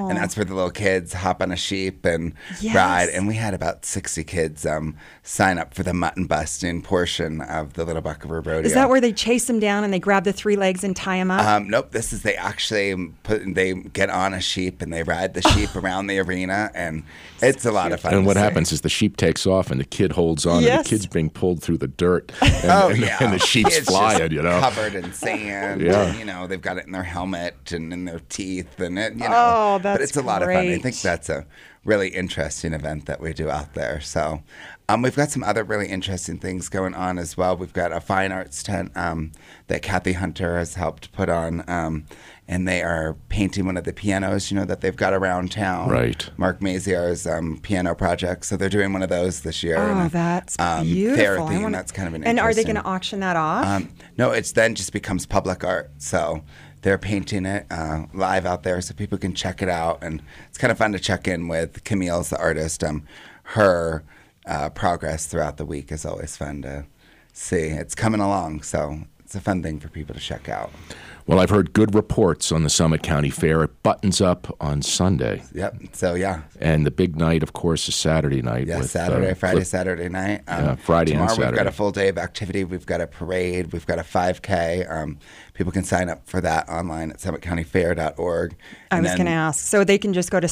And that's where the little kids hop on a sheep and
Yes.
ride. And we had about 60 kids sign up for the mutton busting portion of the Little Buck River Rodeo.
Is that where they chase them down and they grab the 3 legs and tie them up?
Nope. This is they actually they get on a sheep and they ride the sheep around the arena, and it's a lot of fun.
And
to
what
see.
happens is the sheep takes off and the kid holds on, and
Yes.
the kid's being pulled through the dirt, and the sheep's
It's
flying,
just
you know.
covered in sand.
Yeah.
And, they've got it in their helmet and in their teeth, and
Oh,
But
that's
it's a lot of fun. I
great.
think that's a really interesting event that we do out there. So, we've got some other really interesting things going on as well. We've got a fine arts tent that Kathy Hunter has helped put on. And they are painting one of the pianos, that they've got around town.
Right.
Mark Maziar's piano project. So they're doing one of those this year.
Oh,
And,
that's
Fair
beautiful.
theme. That's kind of an
And are they
interesting-
going to auction that off?
No, it's then just becomes public art. So they're painting it live out there so people can check it out. And it's kind of fun to check in with Camille's the artist. Her progress throughout the week is always fun to see. It's coming along. So it's a fun thing for people to check out.
Well, I've heard good reports on the Summit County Fair. It buttons up on Sunday.
Yep. So, yeah.
And the big night, of course, is Saturday night.
Yeah,
with,
Friday,
Cliff-
Saturday night.
Friday and
tomorrow we've
Saturday.
got a full day of activity. We've got a parade. We've got a 5K. People can sign up for that online at summitcountyfair.org.
I
And
was
then-
going to ask. So they can just go to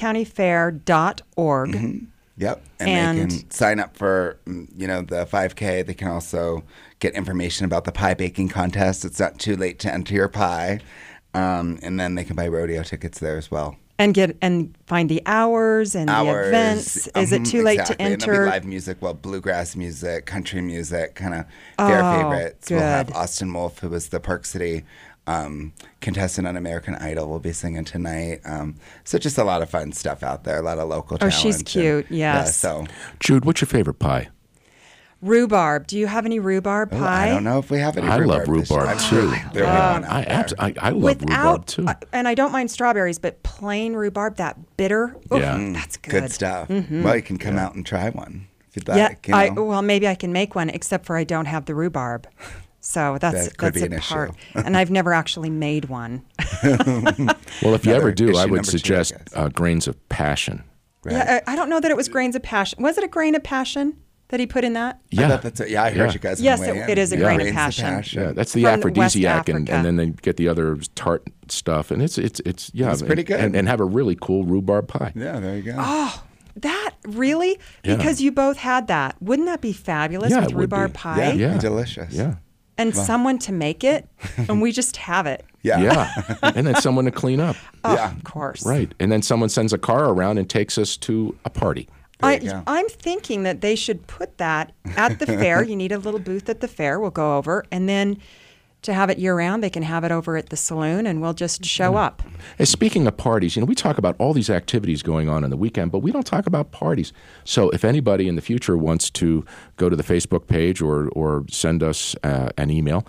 summitcountyfair.org.
Yep. And they
And-
can sign up for, the 5K. They can also get information about the pie baking contest. It's not too late to enter your pie. And then they can buy rodeo tickets there as well.
And find the hours and the events. Is it too late to
exactly. And there'll
enter?
be live music, bluegrass music, country music, kind of fair favorites. We'll have
good.
Austin Wolf, who was the Park City contestant on American Idol, will be singing tonight. So just a lot of fun stuff out there, a lot of local talent.
she's
and-
cute,
Yeah,
yes.
so
Jude, what's your favorite pie?
Rhubarb. Do you have any rhubarb pie?
I don't know if we have any
I love
this year.
rhubarb,
I'm sure
too.
there'll be one out
I
there.
love rhubarb, too.
And I don't mind strawberries, but plain rhubarb, that bitter. Oof,
Yeah.
that's good.
Good stuff. Well, you can come out and try one if you'd
Yeah,
like. you know.
well, maybe I can make one, except for I don't have the rhubarb. So that's
That could be
a
an issue.
part. And I've never actually made one.
Well, if you
Another
ever do, I
issue
would
number two, I
suggest
guess.
grains of passion.
Right.
Yeah, I don't know that it was grains of passion. Was it a grain of passion that he put in that?
I thought that's it. Yeah, I heard
Yeah.
you guys.
Yes,
weigh
it
in.
is a
Yeah.
grain of
Grains
passion.
Yeah, that's the
From West
aphrodisiac, and
Africa.
then they get the other tart stuff, and it's
pretty good.
and have a really cool rhubarb pie.
Yeah, there you go.
Oh, that really?
Yeah.
Because you both had that. Wouldn't that be fabulous
Yeah,
with
it would
rhubarb
be.
pie?
Yeah,
Yeah.
delicious.
Yeah,
And someone to make it, and we just have it.
Yeah.
yeah, and then someone to clean up,
Oh,
Yeah.
of course.
right? And then someone sends a car around and takes us to a party.
There you go.
I'm thinking that they should put that at the fair. You need a little booth at the fair. We'll go over. And then to have it year round, they can have it over at the saloon and we'll just show up.
Hey, speaking of parties, we talk about all these activities going on in the weekend, but we don't talk about parties. So if anybody in the future wants to go to the Facebook page or send us an email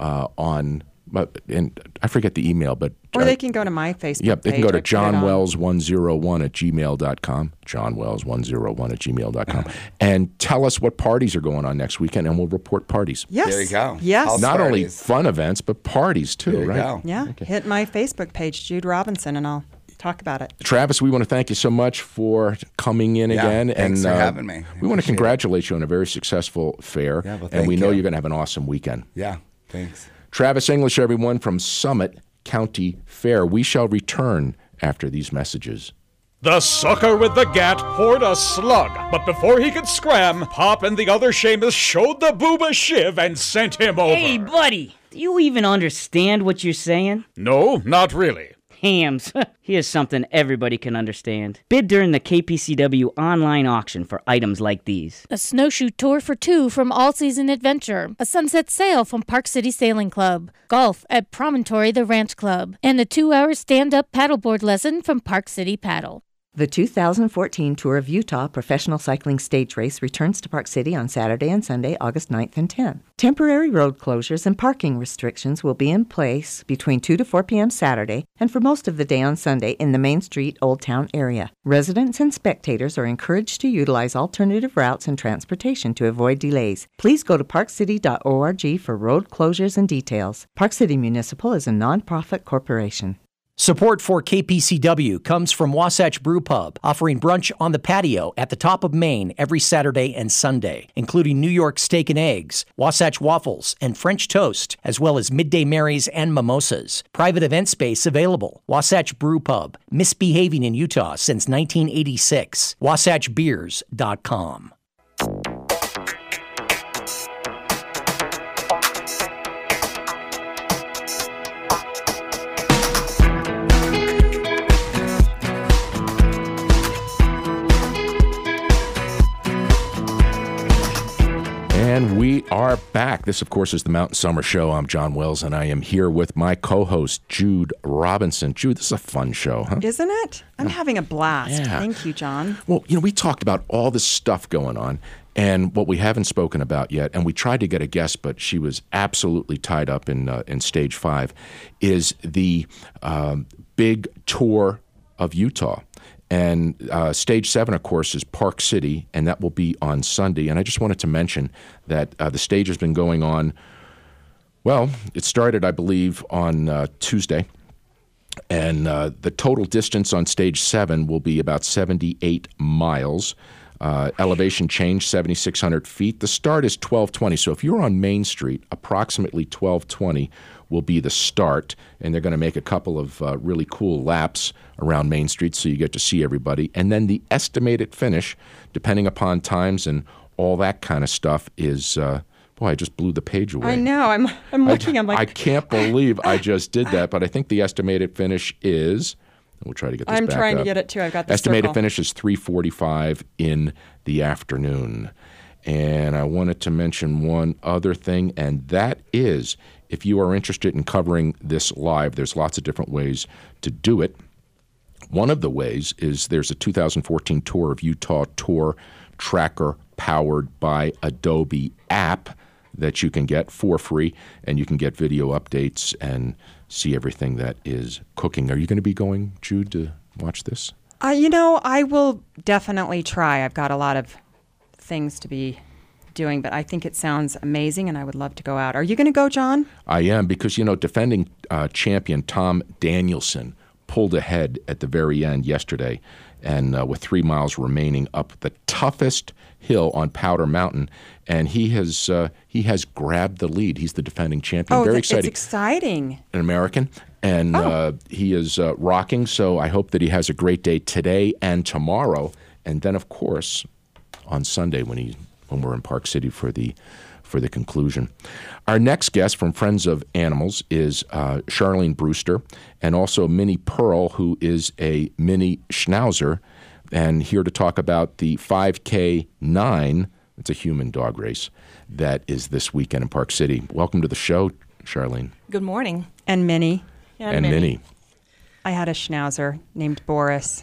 and I forget the email, but
Or they can go to my Facebook
Yep, they can
page.
go to
I put it on.
johnwells101@gmail.com, johnwells101@gmail.com, and tell us what parties are going on next weekend, and we'll report parties.
Yes.
There you go.
Yes.
House
Not only
parties.
fun events, but parties too,
There you
right?
go.
Yeah. Hit my Facebook page, Jude Robinson, and I'll talk about it.
Travis, we want to thank you so much for coming in
Yeah,
again.
thanks
and
for having me. I
We want to
appreciate it.
congratulate you on a very successful fair,
Yeah, well,
and we
thank
know
you.
you're going to have an awesome weekend.
Yeah, thanks.
Travis English, everyone, from Summit County Fair. We shall return after these messages.
The sucker with the gat poured a slug, but before he could scram, Pop and the other Seamus showed the booba shiv and sent him over.
Hey, buddy, do you even understand what you're saying?
No, not really.
Hams, here's something everybody can understand. Bid during the KPCW online auction for items like these.
A snowshoe tour for two from All Season Adventure, a sunset sail from Park City Sailing Club, golf at Promontory the Ranch Club, and a 2-hour stand-up paddleboard lesson from Park City Paddle.
The 2014 Tour of Utah Professional Cycling Stage Race returns to Park City on Saturday and Sunday, August 9th and 10th. Temporary road closures and parking restrictions will be in place between 2 to 4 p.m. Saturday and for most of the day on Sunday in the Main Street Old Town area. Residents and spectators are encouraged to utilize alternative routes and transportation to avoid delays. Please go to parkcity.org for road closures and details. Park City Municipal is a nonprofit corporation.
Support for KPCW comes from Wasatch Brew Pub, offering brunch on the patio at the top of Main every Saturday and Sunday, including New York steak and eggs, Wasatch waffles, and French toast, as well as midday Marys and mimosas. Private event space available. Wasatch Brew Pub, misbehaving in Utah since 1986. WasatchBeers.com.
And we are back. This, of course, is the Mountain Summer Show. I'm John Wells, and I am here with my co-host, Jude Robinson. Jude, this is a fun show, huh?
Isn't it? I'm having a blast.
Yeah.
Thank you, John.
Well, we talked about all this stuff going on, and what we haven't spoken about yet, and we tried to get a guest, but she was absolutely tied up in Stage 5, is the big tour of Utah. And Stage 7, of course, is Park City, and that will be on Sunday. And I just wanted to mention that the stage has been going on, well, it started, I believe, on Tuesday. And the total distance on Stage 7 will be about 78 miles. Elevation change, 7,600 feet. The start is 12:20. So if you're on Main Street, approximately 12:20 will be the start. And they're going to make a couple of really cool laps around Main Street so you get to see everybody. And then the estimated finish, depending upon times and all that kind of stuff, is, boy, I just blew the page away.
I know. I'm looking. I'm like,
I can't believe I just did that. But I think the estimated finish is... We'll try to get this
I'm
back
trying
up.
to get it too. I've got the
Estimated
circle.
finish is 3:45 in the afternoon. And I wanted to mention one other thing, and that is if you are interested in covering this live, there's lots of different ways to do it. One of the ways is there's a 2014 Tour of Utah Tour Tracker powered by Adobe app that you can get for free, and you can get video updates and see everything that is cooking. Are you going to be going, Jude, to watch this?
I will definitely try. I've got a lot of things to be doing, but I think it sounds amazing, and I would love to go out. Are you going to go, John?
I am, because, defending champion Tom Danielson pulled ahead at the very end yesterday, and with 3 miles remaining up the toughest hill on Powder Mountain, and he has grabbed the lead. He's the defending champion. Very exciting.
It's exciting.
An American, and he is rocking. So I hope that he has a great day today and tomorrow, and then of course on Sunday when we're in Park City for the conclusion. Our next guest from Friends of Animals is Charlene Brewster, and also Minnie Pearl, who is a mini Schnauzer, and here to talk about the 5K 9. It's a human dog race that is this weekend in Park City. Welcome to the show, Charlene.
Good morning.
And Minnie.
And
Minnie.
I had a Schnauzer named Boris.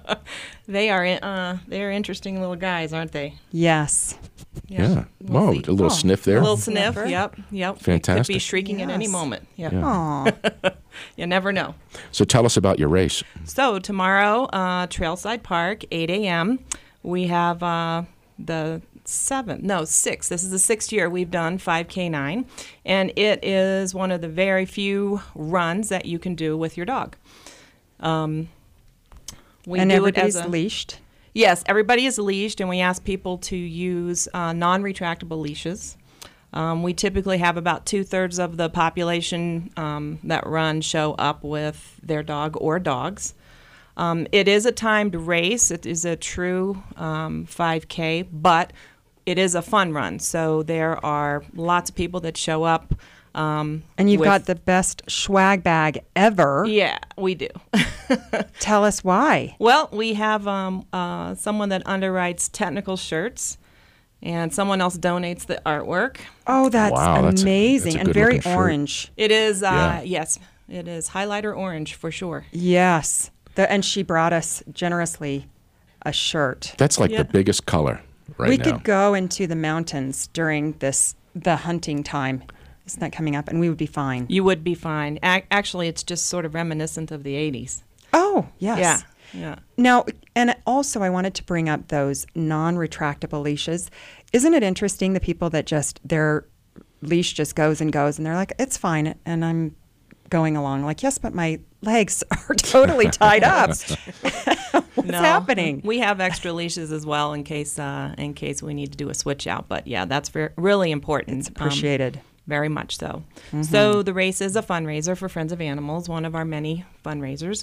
They're interesting little guys, aren't they?
Yes.
Yeah. Whoa, a little sniff there.
A little sniff. Yep.
Fantastic.
Could be shrieking at any moment. Yeah.
Aw.
You never know.
So tell us about your race.
So tomorrow, Trailside Park, 8 a.m. We have the 6th. This is the 6th year we've done 5K9, and it is one of the very few runs that you can do with your dog.
And everybody's leashed?
Yes, everybody is leashed, and we ask people to use non-retractable leashes. We typically have about 2/3 of the population that run show up with their dog or dogs. It is a timed race. It is a true 5K, but it is a fun run. So there are lots of people that show up.
And you've got the best swag bag ever.
Yeah, we do.
Tell us why.
Well, we have someone that underwrites technical shirts, and someone else donates the artwork.
Oh, that's amazing.
That's a
and very
good-looking shirt.
orange.
It is, yes, it is highlighter orange for sure.
Yes. And she brought us generously a shirt.
That's like the biggest color right now.
We could go into the mountains during the hunting time. Isn't that coming up? And we would be fine.
You would be fine. Actually, it's just sort of reminiscent of the 80s.
Oh, yes.
Yeah.
Now, and also I wanted to bring up those non-retractable leashes. Isn't it interesting, the people that just, their leash just goes and goes, and they're like, it's fine, and I'm going along. Like, yes, but my legs are totally tied up. What's happening?
We have extra leashes as well in case we need to do a switch out. But yeah, that's really important.
It's appreciated.
Very much so.
Mhm.
So the race is a fundraiser for Friends of Animals, one of our many fundraisers.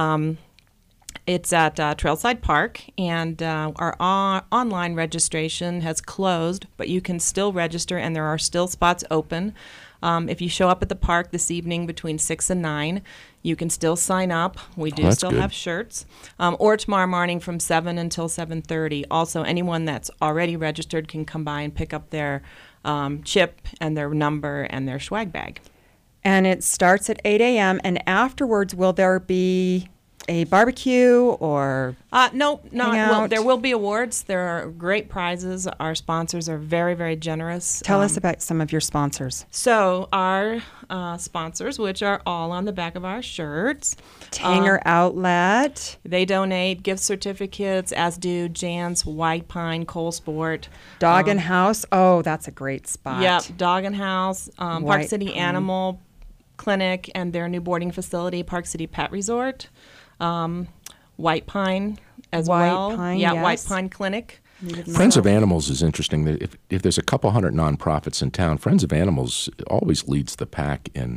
It's at Trailside Park, and our online registration has closed, but you can still register, and there are still spots open. If you show up at the park this evening between 6 and 9, you can still sign up. We do
that's
still
good.
have shirts. Or tomorrow morning from 7 until 7:30. Also, anyone that's already registered can come by and pick up their chip and their number and their swag bag.
And it starts at 8 a.m. And afterwards, will there be a barbecue or
No,
hang
well,
out?
there will be awards. There are great prizes. Our sponsors are very, very generous.
Tell us about some of your sponsors.
So our sponsors, which are all on the back of our shirts.
Tanger Outlet.
They donate gift certificates, as do Jan's, White Pine, Cole Sport.
Dog and House. Oh, that's a great spot.
Yep, Dog and House, Park
White
City
Pine.
Animal Clinic and their new boarding facility, Park City Pet Resort. White Pine as
White
well.
Pine,
yeah,
yes.
White Pine Clinic.
Friends of Animals is interesting. If there's a couple hundred nonprofits in town, Friends of Animals always leads the pack in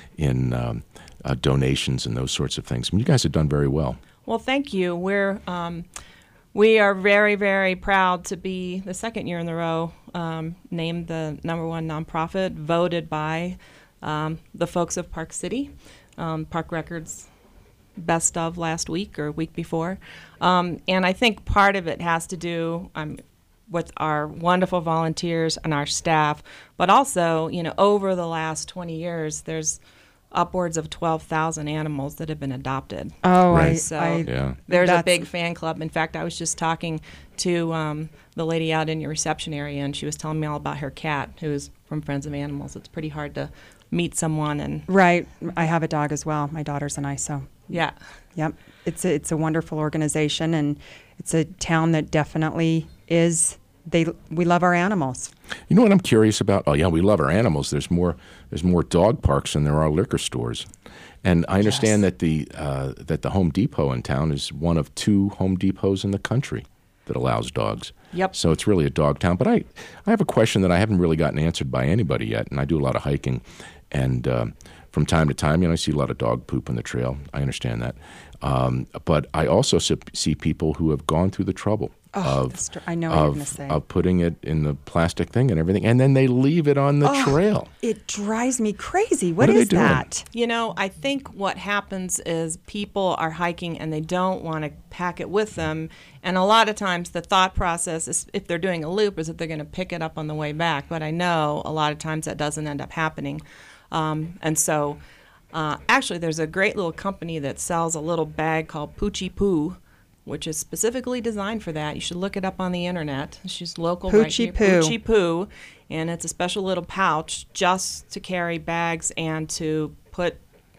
donations and those sorts of things. I mean, you guys have done very well.
Well, thank you. We are very, very proud to be the second year in a row named the #1 nonprofit, voted by the folks of Park City. Park Records best of last week or week before. And I think part of it has to do with our wonderful volunteers and our staff, but also, over the last 20 years, there's upwards of 12,000 animals that have been adopted.
Oh,
Right.
There's a
that's-
big fan club. In fact, I was just talking to the lady out in your reception area, and she was telling me all about her cat, who's from Friends of Animals. It's pretty hard to meet someone and
Right. I have a dog as well. My daughters and I. So
yeah.
Yep. It's a wonderful organization, and it's a town that definitely is. We love our animals.
You know what I'm curious about? Oh yeah, we love our animals. There's more dog parks than there are liquor stores, and I understand that the Home Depot in town is one of 2 Home Depots in the country that allows dogs.
Yep.
So it's really a dog town. But I have a question that I haven't really gotten answered by anybody yet, and I do a lot of hiking, and from time to time, I see a lot of dog poop on the trail. I understand that, but I also see people who have gone through the trouble.
I know what you're going to say.
Of putting it in the plastic thing and everything, and then they leave it on the trail.
It drives me crazy.
What
What
are
is
they doing?
that?
I think what happens is people are hiking and they don't want to pack it with them. And a lot of times the thought process is, if they're doing a loop, is that they're going to pick it up on the way back. But I know a lot of times that doesn't end up happening. And so actually there's a great little company that sells a little bag called Poochie Poo, which is specifically designed for that. You should look it up on the internet. She's local.
Poochie
right here,
Poo.
Poochie Poo. And it's a special little pouch just to carry bags and to put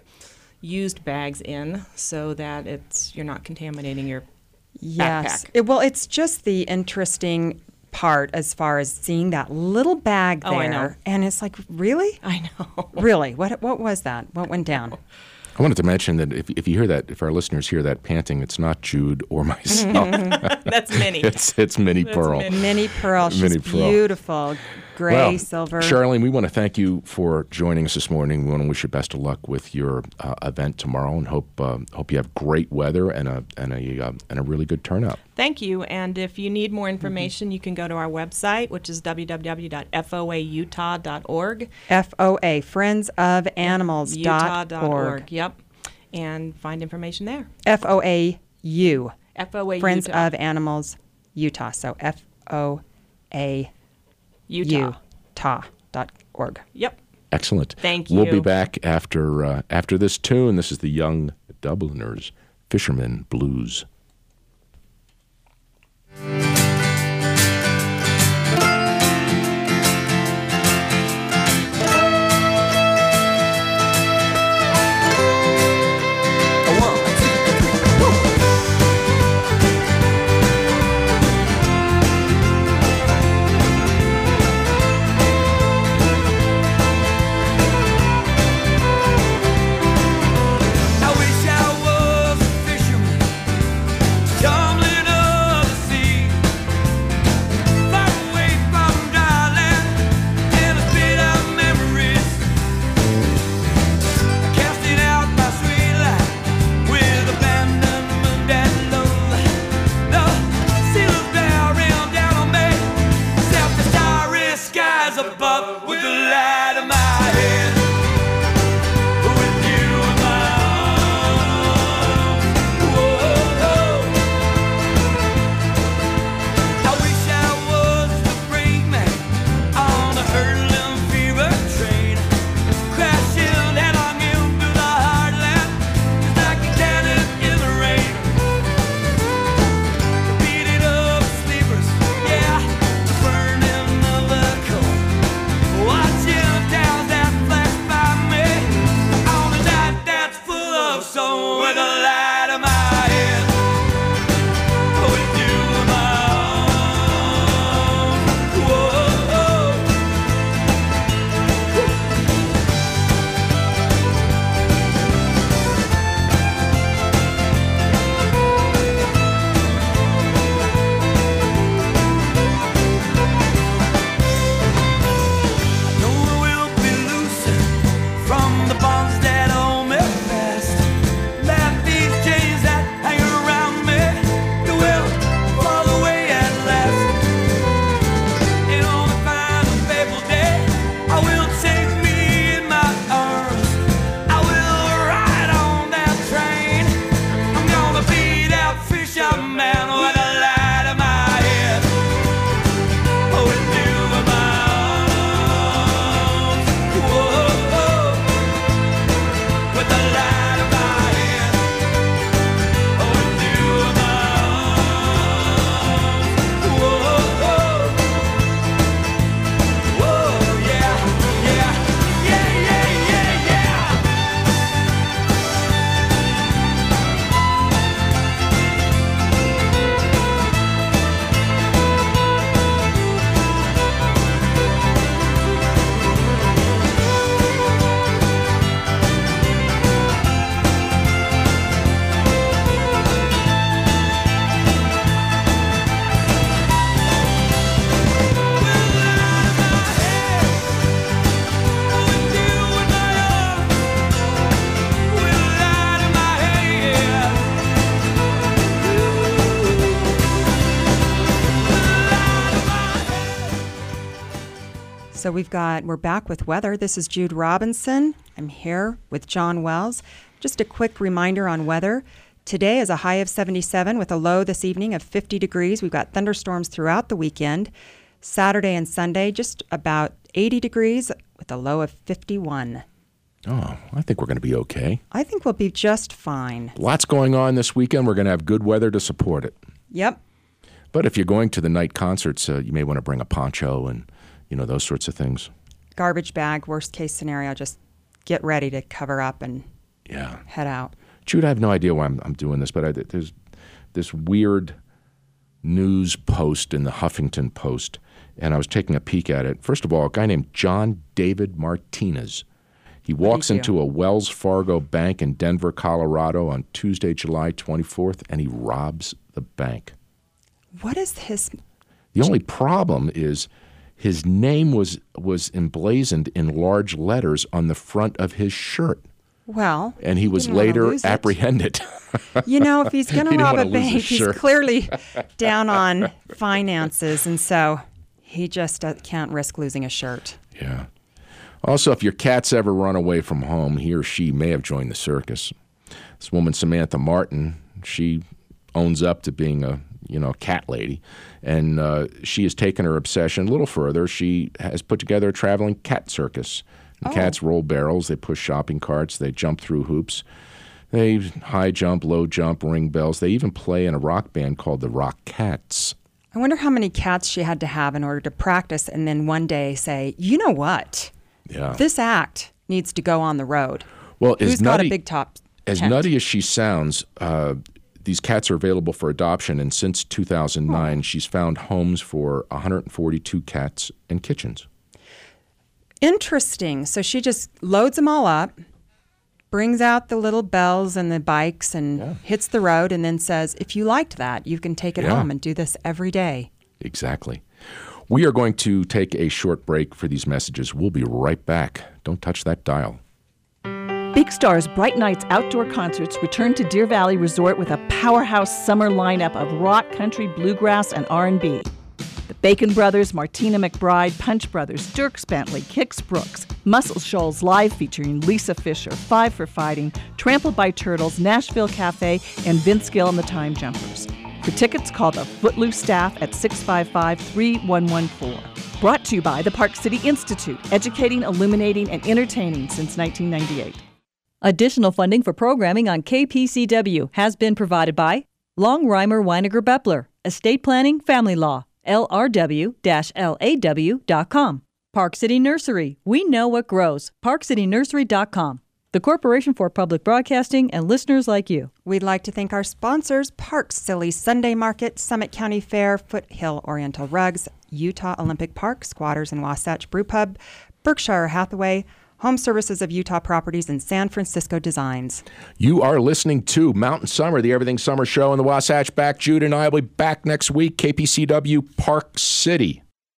used bags in, so that you're not contaminating your
Yes.
backpack.
It's just the interesting part as far as seeing that little bag there.
Oh, I know.
And it's like, really?
I know.
Really? What was that? What went down?
I wanted to mention that if you hear that, if our listeners hear that panting, it's not Jude or myself.
That's Minnie.
It's Minnie Pearl.
Minnie Pearl. She's
Minnie Pearl.
beautiful. Gray,
Well,
silver.
Charlene, we want to thank you for joining us this morning. We want to wish you best of luck with your event tomorrow, and hope you have great weather and a really good turnout.
Thank you. And if you need more information, you can go to our website, which is www.foautah.org.
FOA, friendsofanimals.org.
Utah.org. Yep. And find information there.
FOAU.
FOA
Friends
Utah.
of Animals, Utah. So FOA Utah.org.
Yep.
Excellent.
Thank
We'll be
you.
back after this tune. This is the Young Dubliners, Fisherman Blues.
Now we
So we're back with weather. This is Jude Robinson. I'm here with John Wells. Just a quick reminder on weather. Today is a high of 77 with a low this evening of 50 degrees. We've got thunderstorms throughout the weekend. Saturday and Sunday, just about 80 degrees with a low of 51.
Oh, I think we're going to be okay.
I think we'll be just fine.
Lots going on this weekend. We're going to have good weather to support it.
Yep.
But if you're going to the night concerts, you may want to bring a poncho and, those sorts of things.
Garbage bag, worst case scenario, just get ready to cover up and head out.
Jude, I have no idea why I'm doing this, but there's this weird news post in the Huffington Post, and I was taking a peek at it. First of all, a guy named John David Martinez. He walks into a Wells Fargo bank in Denver, Colorado on Tuesday, July 24th, and he robs the bank.
What is his...
The only problem is his name was emblazoned in large letters on the front of his shirt.
Well,
and he was later apprehended.
If he's going to rob a bank, he's
shirt.
clearly down on finances, and so he just can't risk losing a shirt.
Yeah. Also, if your cat's ever run away from home, he or she may have joined the circus. This woman, Samantha Martin, she owns up to being a cat lady, and she has taken her obsession a little further. She has put together a traveling cat circus. And cats roll barrels, they push shopping carts, they jump through hoops, they high jump, low jump, ring bells. They even play in a rock band called the Rockettes.
I wonder how many cats she had to have in order to practice and then one day say, you know what?
Yeah.
This act needs to go on the road.
Well,
Who's got a big top
as
tent?
nutty as she sounds, these cats are available for adoption, and since 2009, she's found homes for 142 cats and kitchens.
Interesting. So she just loads them all up, brings out the little bells and the bikes and hits the road and then says, if you liked that, you can take it home and do this every day.
Exactly. We are going to take a short break for these messages. We'll be right back. Don't touch that dial.
Big Star's Bright Nights Outdoor Concerts return to Deer Valley Resort with a powerhouse summer lineup of rock, country, bluegrass, and R&B. The Bacon Brothers, Martina McBride, Punch Brothers, Dierks Bentley, Kix Brooks, Muscle Shoals Live featuring Lisa Fisher, Five for Fighting, Trampled by Turtles, Nashville Cafe, and Vince Gill and the Time Jumpers. For tickets, call the Footloose staff at 655-3114. Brought to you by the Park City Institute, educating, illuminating, and entertaining since 1998.
Additional funding for programming on KPCW has been provided by Longheimer Weiniger Bepler, Estate Planning, Family Law, LRW-LAW.com. Park City Nursery, we know what grows, parkcitynursery.com. The Corporation for Public Broadcasting and listeners like you.
We'd like to thank our sponsors, Park Silly Sunday Market, Summit County Fair, Foothill Oriental Rugs, Utah Olympic Park, Squatters and Wasatch Brew Pub, Berkshire Hathaway, Home Services of Utah Properties, and San Francisco Designs.
You are listening to Mountain Summer, the Everything Summer Show in the Wasatch Back. Jude and I will be back next week, KPCW Park City.